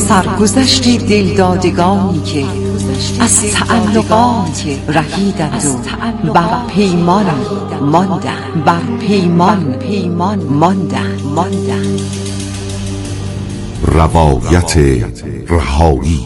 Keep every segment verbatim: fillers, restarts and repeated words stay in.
سرگذشت دلدادگانی که از تعلقات رهیدند و بر پیمان ماندند بر پیمان پیمان ماندند ماندند روایت رهایی.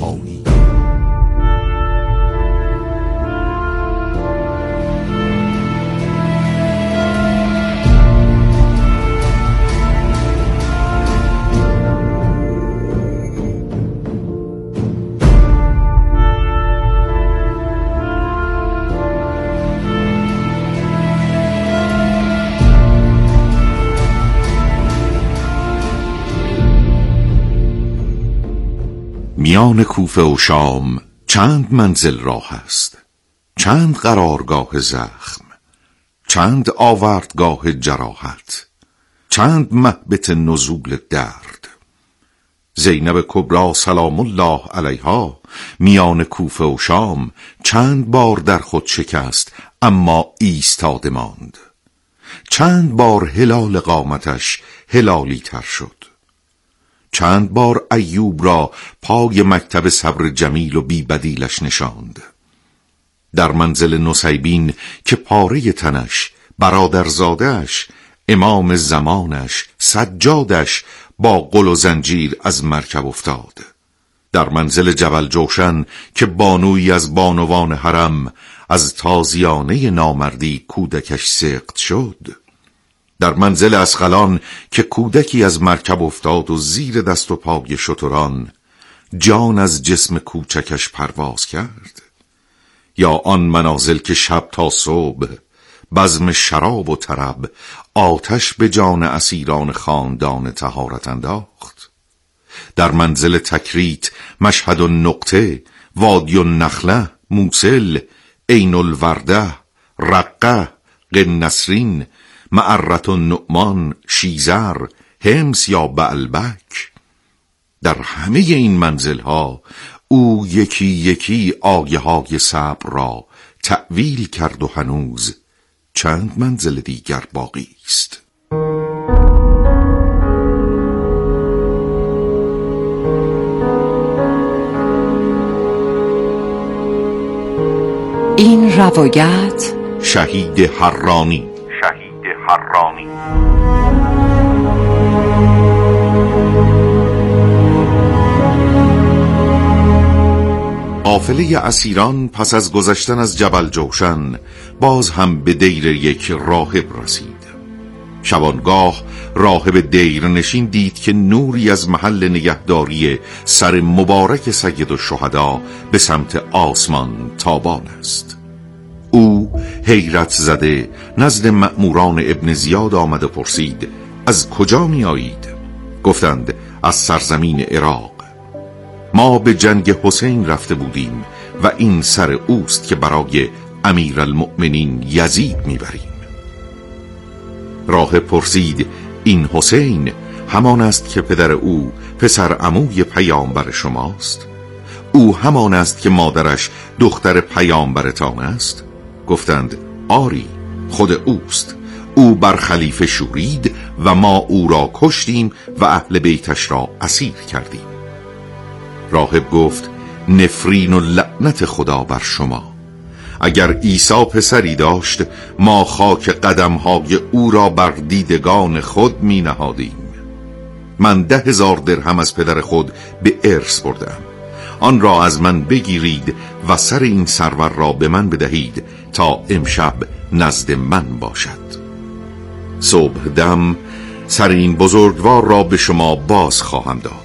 میان کوفه و شام چند منزل راه است، چند قرارگاه زخم، چند آوردگاه جراحت، چند مهبط نزول درد. زینب کبری سلام الله علیها میان کوفه و شام چند بار در خود شکست اما ایستاده ماند. چند بار هلال قامتش هلالی تر شد. چند بار ایوب را پای مکتب صبر جمیل و بی بدیلش نشاند. در منزل نصیبین که پاره تنش، برادرزادش، امام زمانش، سجادش با قل و زنجیر از مرکب افتاد. در منزل جبل جوشن که بانویی از بانوان حرم از تازیانه نامردی کودکش سقط شد. در منزل اسقلان که کودکی از مرکب افتاد و زیر دست و پای شتران جان از جسم کوچکش پرواز کرد. یا آن منازل که شب تا صبح بزم شراب و طرب آتش به جان اسیران خاندان طهارت انداخت. در منزل تکریت، مشهد و نقطه، وادی و نخله، موصل، عین الورده، رقه، قنسرین، معرت و نعمان، شیزر، همس یا بعلبک. در همه این منزل ها او یکی یکی آیه های صبر را تأویل کرد و هنوز چند منزل دیگر باقی است. این روایت شهید حرانی شهید حرانی قافله اسیران پس از گذشتن از جبل جوشن باز هم به دیر یک راهب رسید. شبانگاه راهب دیر نشین دید که نوری از محل نگهداری سر مبارک سید الشهدا به سمت آسمان تابان است. او حیرت زده نزد مأموران ابن زیاد آمد و پرسید از کجا می آیید؟ گفتند از سرزمین عراق. ما به جنگ حسین رفته بودیم و این سر اوست که برای امیرالمؤمنین یزید میبریم. راهب پرسید این حسین همان است که پدر او پسر عموی پیامبر شماست؟ او همان است که مادرش دختر پیامبرتان است؟ گفتند آری خود اوست. او بر خلیفه شورید و ما او را کشتیم و اهل بیتش را اسیر کردیم. راهب گفت نفرین و لعنت خدا بر شما. اگر عیسی پسری داشت ما خاک قدمهای او را بر دیدگان خود می نهادیم. من ده هزار درهم از پدر خود به ارث بردم. آن را از من بگیرید و سر این سرور را به من بدهید تا امشب نزد من باشد. صبح دم سر این بزرگوار را به شما باز خواهم داد.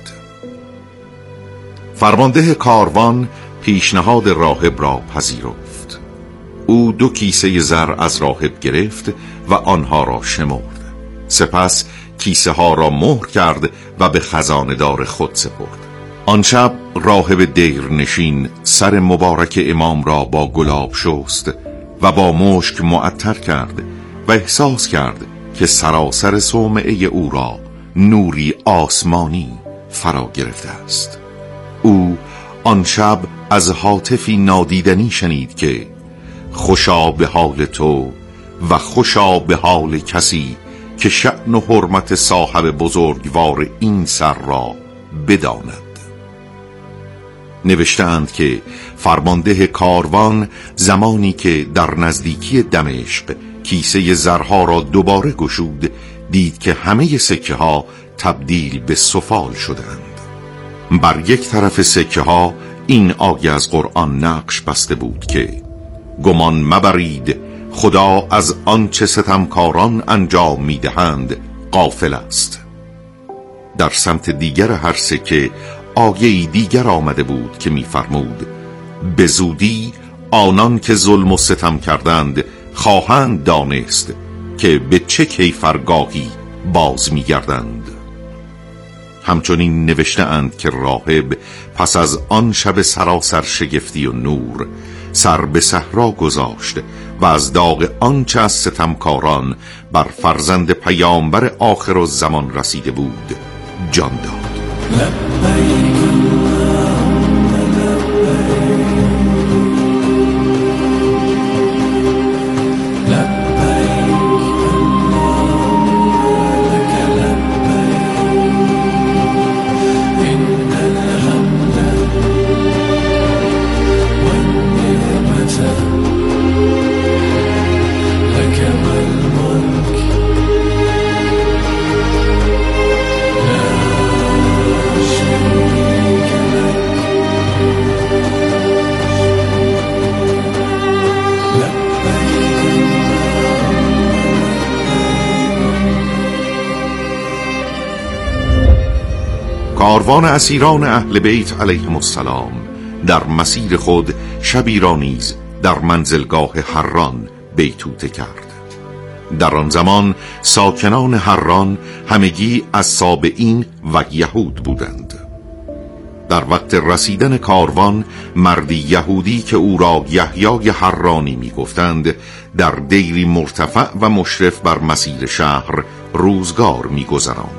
فرمانده کاروان پیشنهاد راهب را پذیرفت. او دو کیسه زر از راهب گرفت و آنها را شمرد. سپس کیسه ها را مهر کرد و به خزانه‌دار خود سپرد. آن شب راهب دیر نشین سر مبارک امام را با گلاب شست و با مشک معطر کرد و احساس کرد که سراسر صومعه او را نوری آسمانی فرا گرفته است. او آن شب از هاتفی نادیدنی شنید که خوشا به حال تو و خوشا به حال کسی که شأن و حرمت صاحب بزرگوار این سر را بداند. نوشتند که فرمانده کاروان زمانی که در نزدیکی دمشق کیسه زرها را دوباره گشود، دید که همه سکه ها تبدیل به سفال شدند. بر یک طرف سکه ها این آیه از قرآن نقش بسته بود که گمان مبرید خدا از آنچه ستمکاران انجام میدهند غافل است. در سمت دیگر هر سکه آیه دیگر آمده بود که می‌فرمود به زودی آنان که ظلم و ستم کردند خواهند دانست که به چه کیفرگاهی باز می‌گردند. همچنین نوشته اند که راهب پس از آن شب سراسر شگفتی و نور سر به صحرا گذاشت و از داغ آنچه از ستمکاران بر فرزند پیامبر آخر الزمان رسیده بود جان داد. کاروان اسیران اهل بیت علیهم السلام در مسیر خود شبی را نیز در منزلگاه حران بیتوته کرد. در آن زمان ساکنان حران همگی از سابعین و یهود بودند. در وقت رسیدن کاروان مردی یهودی که او را یحیای حرانی می گفتند در دیری مرتفع و مشرف بر مسیر شهر روزگار می گذراند.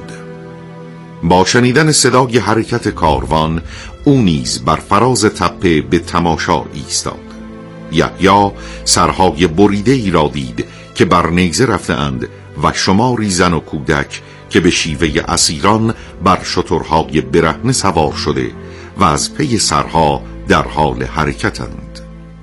با شنیدن صدای حرکت کاروان او نیز بر فراز تپه به تماشا ایستاد. یحیی سرهای بریده ای را دید که بر نیزه رفته اند و شماری زن و کودک که به شیوه اسیران بر شترهای برهنه سوار شده و از پی سرها در حال حرکتند.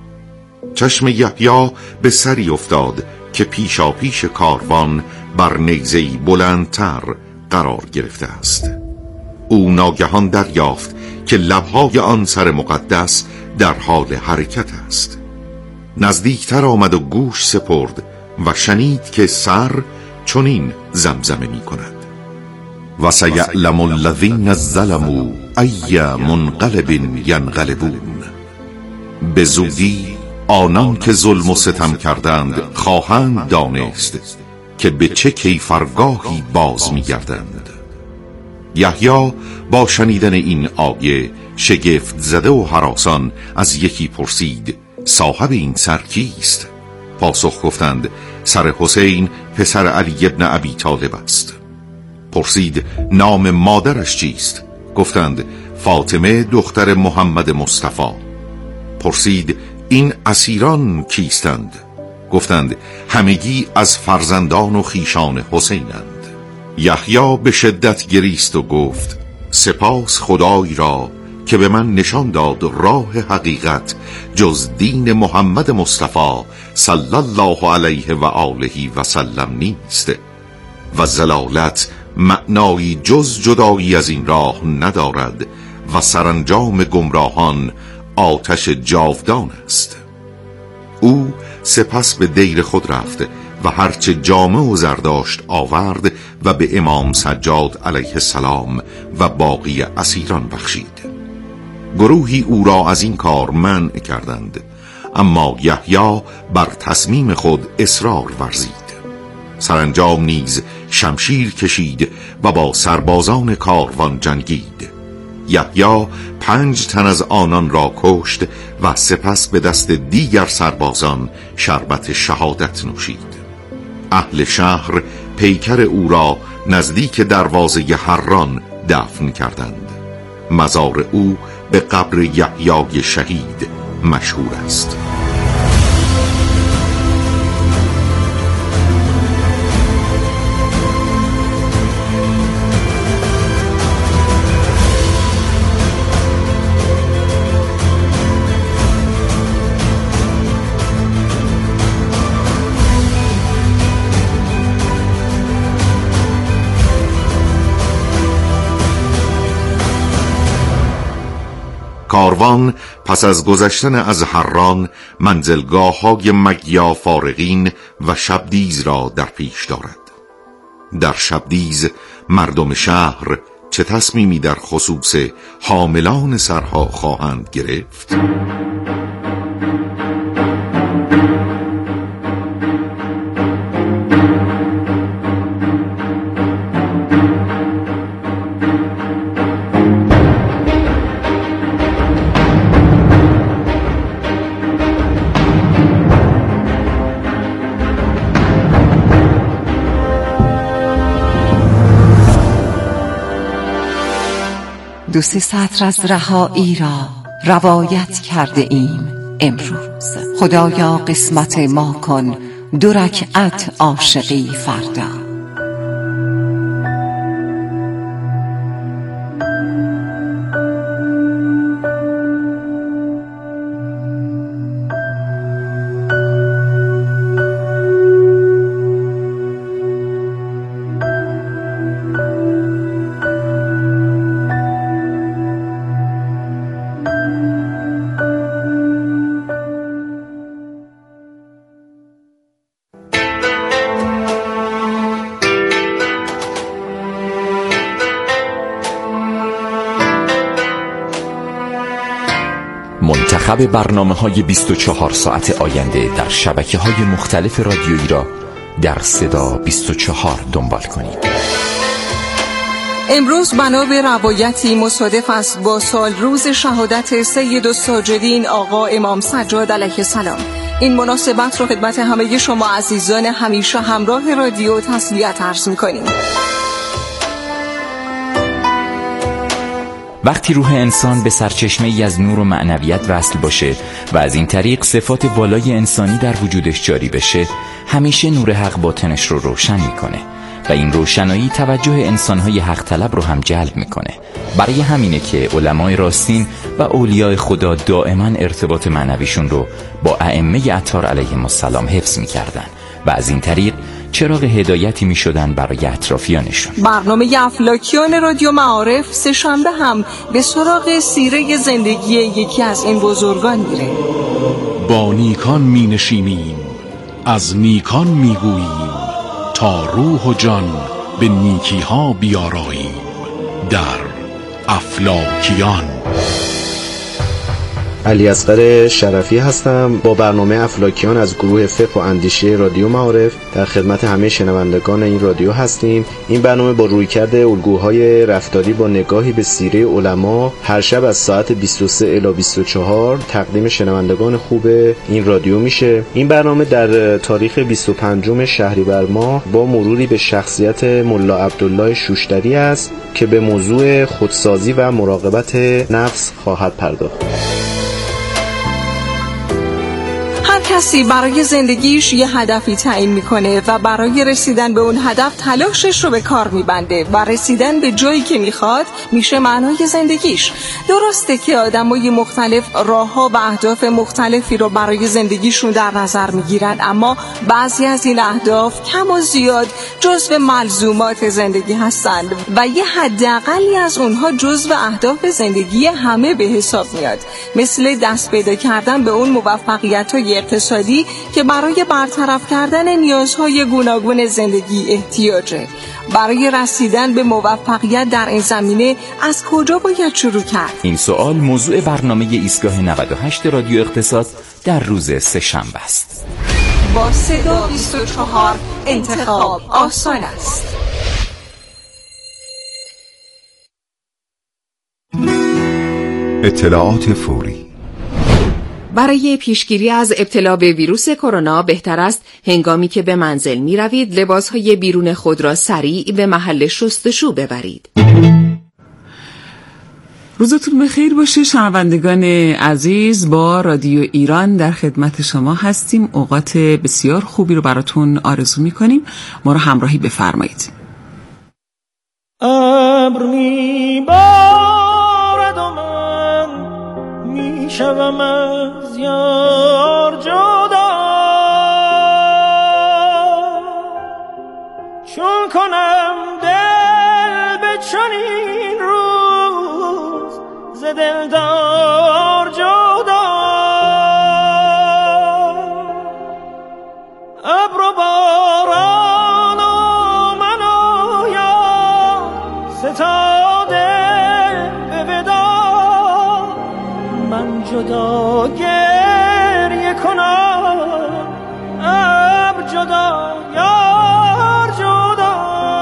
چشم یحیی به سری افتاد که پیشا پیش کاروان بر نیزه‌ای بلندتر قرار گرفته است. او ناگهان دریافت که لبهای آن سر مقدس در حال حرکت است. نزدیکتر آمد و گوش سپرد و شنید که سر چنین زمزمه می کند: و سیعلم الذین ظلموا ای منقلب ینقلبون. به زودی آنان که ظلم و ستم کردند خواهند دانست که به چه کیفرگاهی باز می گردند. یحیی با شنیدن این آیه شگفت زده و هراسان از یکی پرسید صاحب این سر کیست؟ پاسخ گفتند سر حسین پسر علی ابن ابی طالب است. پرسید نام مادرش چیست؟ گفتند فاطمه دختر محمد مصطفی. پرسید این اسیران کیستند؟ گفتند همگی از فرزندان و خیشان حسینند. یحیی به شدت گریست و گفت سپاس خدای را که به من نشان داد راه حقیقت جز دین محمد مصطفی صلی الله علیه و آله و سلم نیست و ضلالت معنایی جز جدایی از این راه ندارد و سرانجام گمراهان آتش جاودان است. او سپس به دیر خود رفت و هرچه جامه و زرداشت آورد و به امام سجاد علیه السلام و باقی اسیران بخشید. گروهی او را از این کار منع کردند، اما یحیی بر تصمیم خود اصرار ورزید. سرانجام نیز شمشیر کشید و با سربازان کاروان جنگید. یحیی پنج تن از آنان را کشت و سپس به دست دیگر سربازان شربت شهادت نوشید. اهل شهر پیکر او را نزدیک دروازه حران دفن کردند. مزار او به قبر یحیی شهید مشهور است. کاروان پس از گذشتن از حران منزلگاه های مگیا فارغین و شبدیز را در پیش دارد. در شبدیز مردم شهر چه تصمیمی در خصوص حاملان سرها خواهند گرفت؟ دو سه سطر از رهایی را روایت کرده ایم امروز. خدایا قسمت ما کن دو رکعت عاشقی فردا. منتخب برنامه‌های بیست و چهار ساعت آینده در شبکه‌های مختلف رادیویی را در صدا بیست و چهار دنبال کنید. امروز بنا به روایتی مصادف است با سال روز شهادت سید الساجدین آقا امام سجاد علیه السلام، این مناسبت را خدمت همه شما عزیزان همیشه همراه رادیو تسلیت عرض می‌کنیم. وقتی روح انسان به سرچشمه ای از نور و معنویت وصل باشه و از این طریق صفات والای انسانی در وجودش جاری بشه، همیشه نور حق باطنش رو روشن میکنه و این روشنایی توجه انسانهای حق طلب رو هم جلب میکنه. برای همینه که علمای راستین و اولیاء خدا دائما ارتباط معنویشون رو با ائمه اطهار علیهم السلام حفظ میکردن و از این طریق چراغ هدایتی می شدن برای اطرافیانشون. برنامه افلاکیان رادیو معارف سه شنبه هم به سراغ سیره زندگی یکی از این بزرگان میره. با نیکان می نشینیم، از نیکان می گوییم، تا روح و جان به نیکی ها بیاراییم. در افلاکیان علی اصغر شرفی هستم با برنامه افلاکیان از گروه فقه و اندیشه رادیو معارف در خدمت همه شنوندگان این رادیو هستیم. این برنامه با رویکرد الگوهای رفتاری با نگاهی به سیره علما هر شب از ساعت بیست و سه الی بیست و چهار تقدیم شنوندگان خوب این رادیو میشه. این برنامه در تاریخ بیست و پنجم شهریور ماه با مروری به شخصیت ملا عبدالله شوشتری است که به موضوع خودسازی و مراقبت نفس خواهد پرداخت. کسی برای زندگیش یه هدفی تعیین میکنه و برای رسیدن به اون هدف تلاشش رو به کار میبنده و رسیدن به جایی که میخواد میشه معنای زندگیش. درسته که آدمای مختلف راهها و اهداف مختلفی رو برای زندگیشون در نظر میگیرن، اما بعضی از این اهداف کم و زیاد جزو ملزومات زندگی هستند و یه حداقلی از اونها جزو اهداف زندگی همه به حساب میاد، مثل دست پیدا کردن به اون موفقیت‌های اقتصادی که برای برطرف کردن نیازهای گوناگون زندگی احتیاجه. برای رسیدن به موفقیت در این زمینه از کجا باید شروع کرد؟ این سوال موضوع برنامه ایستگاه نود و هشت رادیو اقتصاد در روز سه شنبه است. با صدا بیست و چهار انتخاب آسان است. اطلاعات فوری. برای پیشگیری از ابتلا به ویروس کرونا بهتر است هنگامی که به منزل می روید لباسهای بیرون خود را سریع به محل شستشو ببرید. روزتون بخیر باشه شنوندگان عزیز، با رادیو ایران در خدمت شما هستیم. اوقات بسیار خوبی رو براتون آرزو می کنیم. ما رو همراهی بفرمایید. ابر می بارد و من می شوم از یار جدا، چون کنم دل به چنین روز ز دلدار جدا گریه کنم، ابر جدا یار جدا.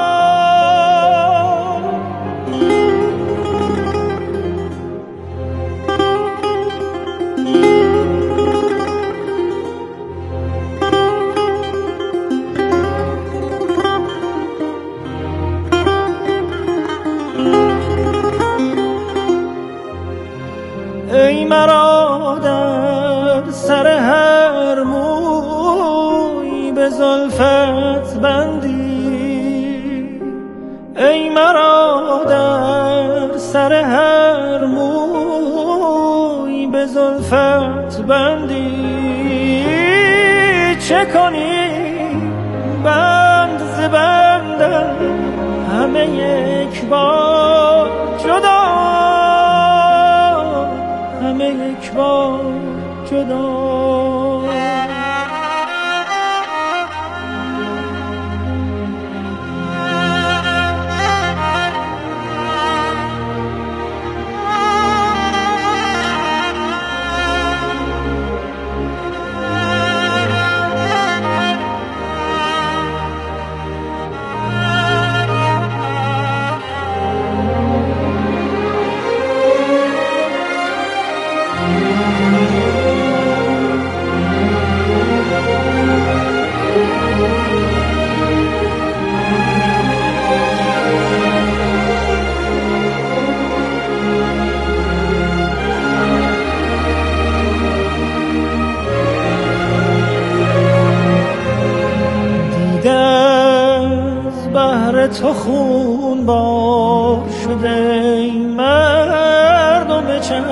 ای مرا در سر هر موی به زلفت بندی، ای مرا در سر هر موی به زلفت بندی، چه کنی بند ز بندم همه یک بار جدا، همه یک بار جدا. تو خون بار شده ای مردم چشم،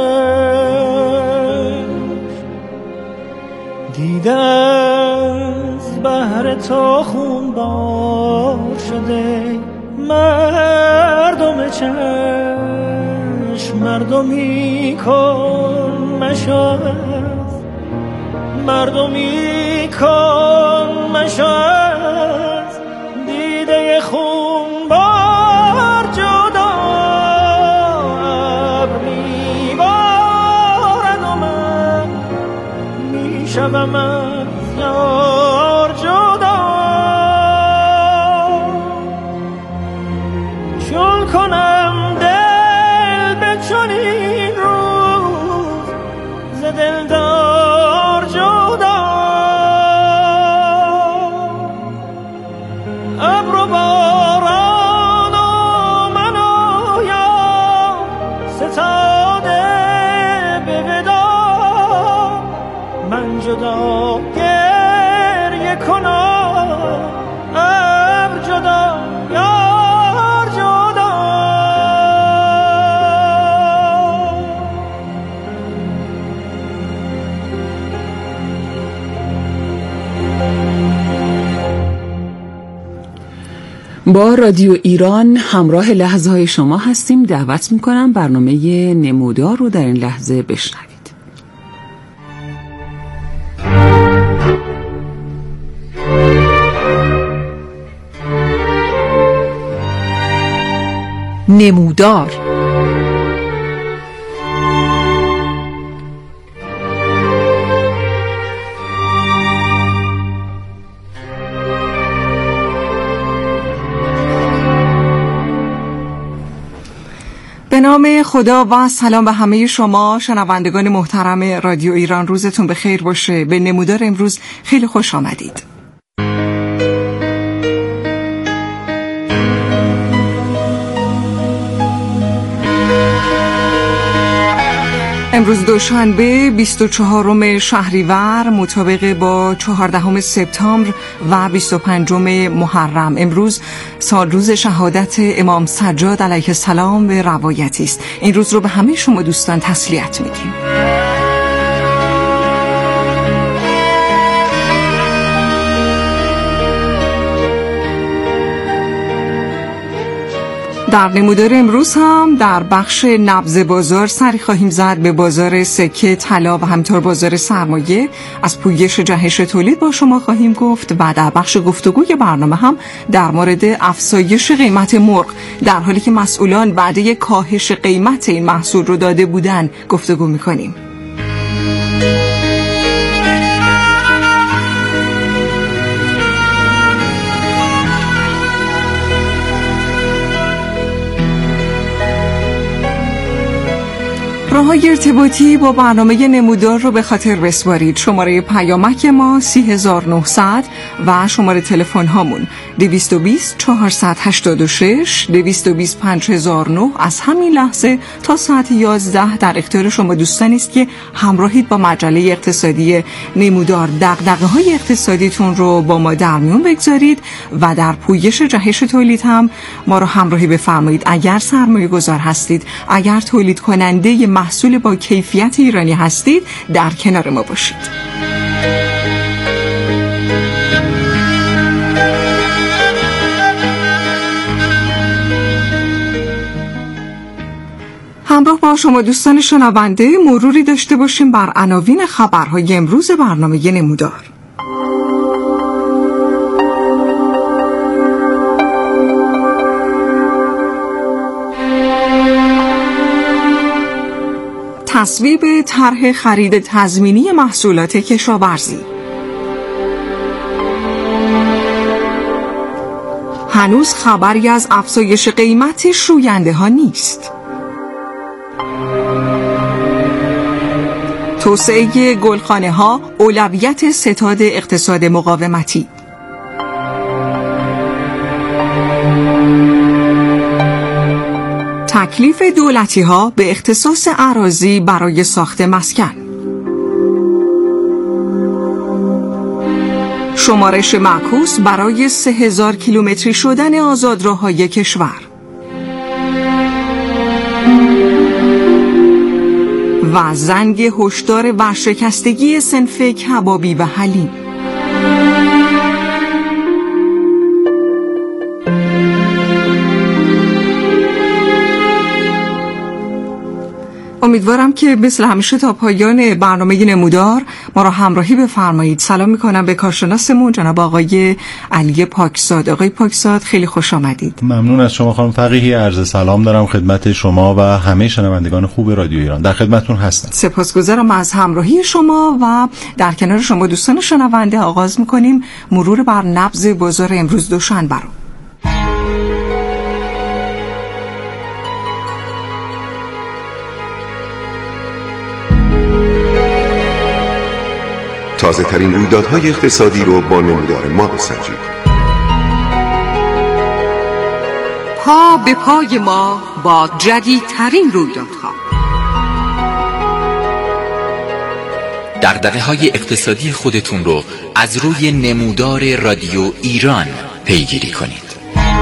دیده از بهر تو خون بار شده ای مردم چشم. مردمی کن مشاهد، مردمی کن مشاهد، دیده خون بار جدا. ابر میبارد و من میشوم از یار جدا. چون کنم دل به چنین روز ز دلدار جدا. ابر و باران و من و یار ستاده به وداع، من جدا گریه کنم، ابر جدا یار جدا. با رادیو ایران همراه لحظه های شما هستیم. دعوت میکنم برنامه نمودار رو در این لحظه بشنوید. نمودار. به نام خدا و سلام به همه شما شنوندگان محترم رادیو ایران. روزتون بخیر باشه. به نمودار امروز خیلی خوش آمدید. امروز دوشنبه بیست و چهارم شهریور مطابق با چهاردهم سپتامبر و بیست و پنجم محرم. امروز سال روز شهادت امام سجاد علیه السلام به روایتی است. این روز رو به همه شما دوستان تسلیت میگیم. در نمودار امروز هم در بخش نبض بازار سری خواهیم زد به بازار سکه، طلا و همینطور بازار سرمایه. از پویش جهش تولید با شما خواهیم گفت و در بخش گفتگوی برنامه هم در مورد افزایش قیمت مرغ در حالی که مسئولان وعده کاهش قیمت این محصول رو داده بودن گفتگو می‌کنیم. راه‌های ارتباطی با برنامه نمودار رو به خاطر بسپارید. شماره پیامک ما سی هزار و نهصد و شماره تلفن هامون دویست و بیست چهارصد و هشتاد و شش دویست و بیست پنج هزار و نه از همین لحظه تا ساعت یازده در اختیار شما دوستانی است که همراهید با مجله اقتصادی نمودار. دغدغه‌های اقتصادیتون رو با ما در میون بگذارید و در پویش جهش تولید هم ما رو همراهی بفرمایید. اگر سرمایه گذار هستید، اگر تولید کننده محصول با کیفیت ایرانی هستید، در کنار ما باشید. همراه با شما دوستان شنونده مروری داشته باشیم بر عناوین خبرهای امروز برنامه نمودار. تصویب طرح خرید تضمینی محصولات کشاورزی. هنوز خبری از افزایش قیمت شوینده ها نیست. توسعه گلخانه ها اولویت ستاد اقتصاد مقاومتی. تکلیف دولتی ها به اختصاص اراضی برای ساخت مسکن. شمارش معکوس برای سه هزار کیلومتری شدن آزادراه‌های کشور. و زنگ هشدار ورشکستگی صنف کبابی و حلیم. امیدوارم که مثل همیشه تا پایان برنامه نمودار ما را همراهی بفرمایید. سلام میکنم به کارشناسمون جناب آقای علی پاکزاد. آقای پاکزاد خیلی خوش آمدید. ممنون از شما خانم فقیهی. عرض سلام دارم خدمت شما و همه شنوندگان خوب رادیو ایران. در خدمتتون هستم. سپاسگزارم از همراهی شما و در کنار شما دوستان شنونده آغاز میکنیم مرور بر نبض بازار امروز دوشنبه رو. تازه ترین رویدادهای اقتصادی رو با نمودار ما بسنجید. پا به پای ما با جدیدترین رویدادها. دغدغه‌های اقتصادی خودتون رو از روی نمودار رادیو ایران پیگیری کنید.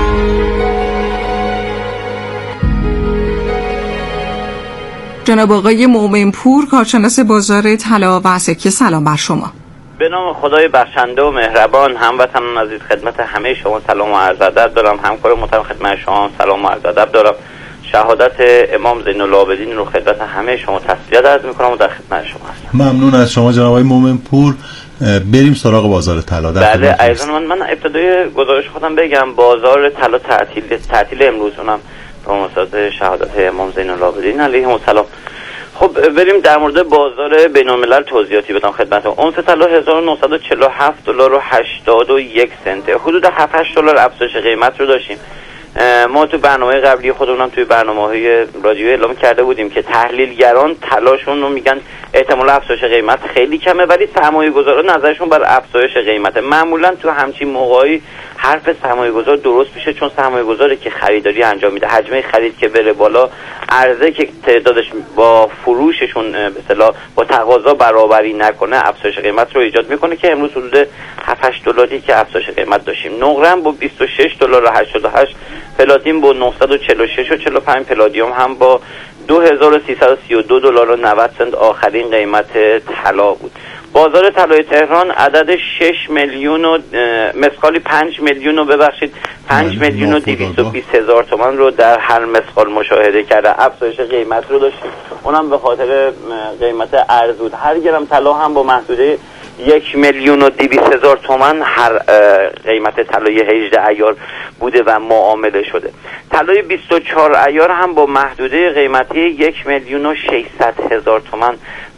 جناب آقای مومنپور کارشناس بازار طلا و سکه، سلام بر شما. به نام خدای بخشنده و مهربان، هموطنان عزیز خدمت همه شما سلام و عرض ادب دارم. همکار محترم خدمت شما سلام و عرض ادب دارم. شهادت امام زین العابدین رو خدمت همه شما تسلیت عرض می‌کنم و در خدمت شما هستم. ممنون از شما جناب آقای مومنپور. بریم سراغ بازار طلا. بله عزیزان من من ابتدای گزارش خودم بگم. بازار طلا تعطیل تعطیل امروز اونم با مناسبت شهادت امام زین العابدین علیه السلام. خب بریم در مورد بازار بین‌الملل توضیحاتی بدم خدمتتون. اونس طلا هزار و نهصد و چهل و هفت دلار و هشتاد و یک سنت، حدود هفت هشت دلار افزایش قیمت رو داشتیم. ما تو برنامه قبلی خودمونم توی برنامه‌های رادیو اعلام کرده بودیم که تحلیلگران طلاشون رو میگن احتمال افزایش قیمت خیلی کمه، ولی سرمایه‌گذاران نظرشون بر افزایش قیمته. معمولا تو همچین موقعی حرف سرمایه‌گذار درست میشه، چون سرمایه‌گذاری که خریداری انجام میده حجم خرید که بره بالا، عرضه که تعدادش با فروششون به اصطلاح با تقاضا برابری نکنه، افزایش قیمت رو ایجاد میکنه که امروز حدود هفت هشت دلاری که افزایش قیمت داشتیم. نقره هم با بیست و شش دلار و هشتاد و هشت، پلاتین با نهصد و چهل و شش و چهل و پنج، پلادیوم هم با دو هزار و سیصد و سی و دو دلار و نود سنت آخرین قیمت طلا بود. بازار طلای تهران عدد شش میلیون و مسقالی پنج میلیون و ببخشید پنج میلیون و دویست و بیست هزار تومان رو در هر مسقال مشاهده کرده. افزایش قیمت رو داشتیم، اونم به خاطر قیمت ارزود. هر گرم طلا هم با محدوده یک میلیون و دویست هزار تومان هر قیمت طلای هجده عیار بوده و معامله شده. طلای بیست و چهار عیار هم با محدوده قیمتی یک میلیون و ششصد هزار تومان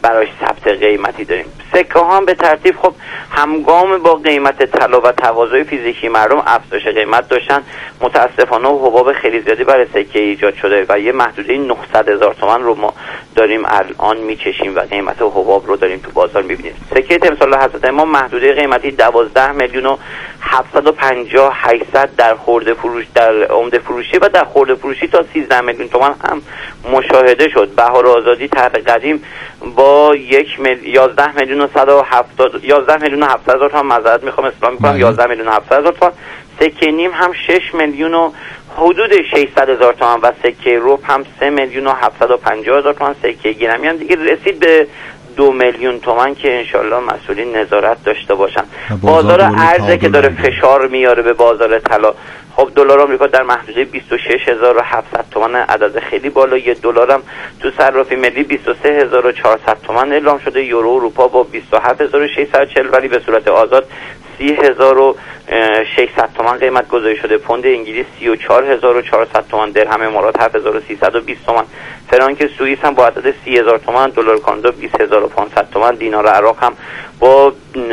براش ثبت قیمتی داریم. سکه ها هم به ترتیب خب همگام با قیمت طلا و تواضع فیزیکی مردم افزایش قیمت داشتن. متاسفانه حباب خیلی زیادی برای سکه ایجاد شده و یه محدوده نهصد هزار تومان رو ما داریم الان میچشیم و قیمت حباب رو داریم تو بازار میبینیم. سکه تمثال حضرت امام محدوده قیمتی دوازده میلیون و هفتصد و پنجاه هشتصد در خرده فروش در عمده فروشی و در خرده فروشی تا سیزده میلیون تومان هم مشاهده شد. بهار آزادی طرح قدیم با یک مل... یازده میلیون و صد و هفتاد یازده میلیون و هفتصد هزار تومان معذرت میخوام اصلاح میکنم یازده میلیون و هفتصد هزار تومان. سکه نیم هم شش میلیون و حدود ششصد هزار تومان و سکه ربع هم سه میلیون و هفتصد و پنجاه هزار تومان. سکه گرمی هم دیگه رسید به دو میلیون تومان که انشالله مسئولین نظارت داشته باشن. بازار ارزه که داره فشار میاره به بازار طلا. خب دلار آمریکا در محدوده بیست و شش هزار و هفتصد تومان، عدد خیلی بالا. یه دلار هم تو صرافی ملی بیست و سه هزار و چهارصد تومان اعلام شده. یورو اروپا با بیست و هفت هزار و ششصد و چهل ولی به صورت آزاد سی هزار و ششصد تومان قیمت گذاری شده. پوند انگلیس سی و چهار هزار و چهارصد تومان، درهم امارات هفت هزار و سیصد و بیست تومان، فرانک سوئیس هم با عدد سی هزار تومان، دلار کانادا بیست هزار و پانصد تومان، دینار عراق هم با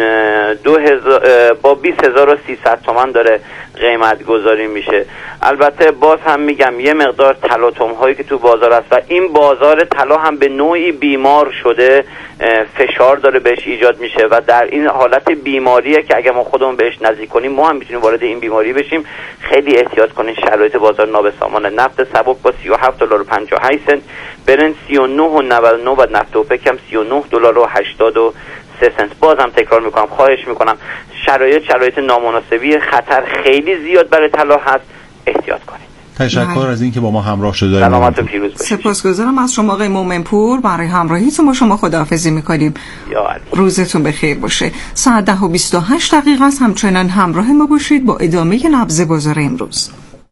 دو هزار با بیست هزار و سیصد تومان داره قیمت گذاری میشه. البته باز هم میگم یه مقدار تلاطم هایی که تو بازار هست و این بازار طلا هم به نوعی بیمار شده، فشار داره بهش ایجاد میشه و در این حالت بیماریه که اگه ما خودمون بهش نزدیک کنیم ما هم میتونیم وارد این بیماری بشیم. خیلی احتیاط کنین. شرایط بازار نابسامان. نفت سبک با سی و هفت دلار و پنجاه و هشت سنت، برنت سی و نه و نود و نه و نفت اوپک هم سی و نه دلار و هشتاد و سه سنت. بازم تکرار میکنم، خواهش میکنم شرایط شرایط نامناسبی، خطر خیلی زیاد برای طلا هست، احتیاط کنید. تشکر از اینکه با ما همراه شده. سلامت و پیروز باشید. سپاسگزارم از شما آقای مومنپور برای همراهیتون. با شما خداحافظی میکنیم. یا علی. روزتون بخیر باشه. ساعت ده و بیست و هشت دقیقه است. همچنان همراه ما باشید با ادامه نبض بازار امروز.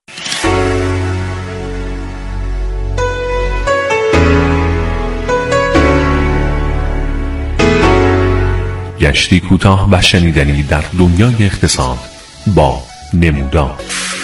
گشتی کوتاه و شنیدنی در دنیای اقتصاد با نمودار.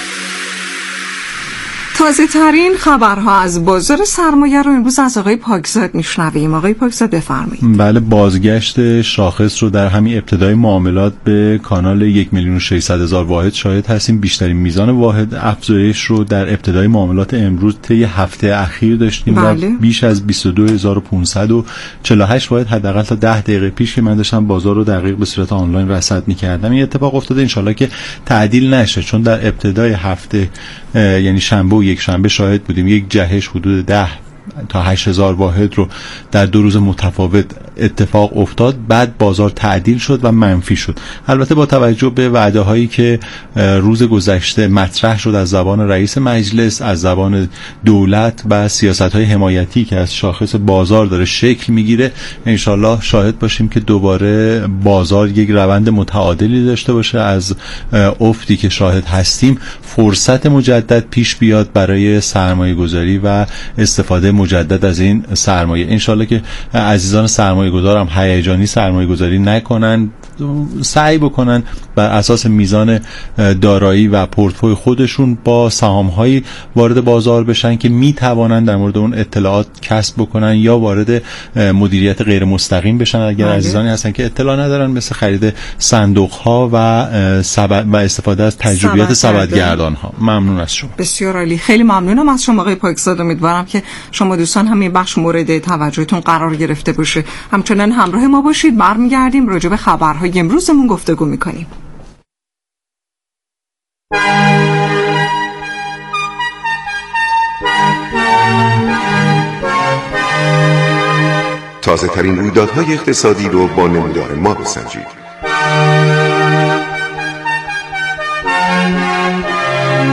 تازه ترین خبرها از بازار سرمایه رو امروز از آقای پاکزاد میشنویم. آقای پاکزاد بفرمایید. بله، بازگشت شاخص رو در همین ابتدای معاملات به کانال یک میلیون و ششصد هزار واحد شاهد هستیم. بیشترین میزان واحد افزایش رو در ابتدای معاملات امروز طی هفته اخیر داشتیم. بله. بیش از بیست و دو هزار و پانصد و چهل و هشت واحد حداقل تا ده دقیقه پیش که من داشتم بازار رو دقیق به صورت آنلاین رصد می‌کردم این اتفاق افتاده. ان شاءالله که تعدیل نشه، چون در ابتدای هفته یعنی شنبه و یک شنبه شاهد بودیم یک جهش حدود ده تا هشت هزار واحد رو در دو روز متفاوت اتفاق افتاد. بعد بازار تعدیل شد و منفی شد. البته با توجه به وعده هایی که روز گذشته مطرح شد از زبان رئیس مجلس، از زبان دولت و سیاست های حمایتی که از شاخص بازار داره شکل میگیره، انشالله شاهد باشیم که دوباره بازار یک روند متعادلی داشته باشه. از افتی که شاهد هستیم فرصت مجدد پیش بیاد برای سرمایه گذاری و استفاده مجدد از این سرمایه. انشالله که عزیزان سرمایه گذار هم هیجانی سرمایه گذاری نکنن، سعی بکنن بر اساس میزان دارایی و پورتفوی خودشون با سهام‌هایی وارد بازار بشن که میتوانن در مورد اون اطلاعات کسب بکنن یا وارد مدیریت غیر مستقیم بشن اگر بله. عزیزانی هستن که اطلاع ندارن، مثل خرید صندوق‌ها و سبد و استفاده از تجربیات سبدگردان‌ها. ممنون از شما. بسیار عالی. خیلی ممنونم از شما آقای پاکزاد. امیدوارم که شما دوستان همین بخش مورد توجهتون قرار گرفته باشه. همچنان همراه ما باشید. برمیگردیم راجع به خبرهای امروزمون گفتگو میکنیم. تازه ترین رویدادهای اقتصادی رو با نمودار ما بسنجید.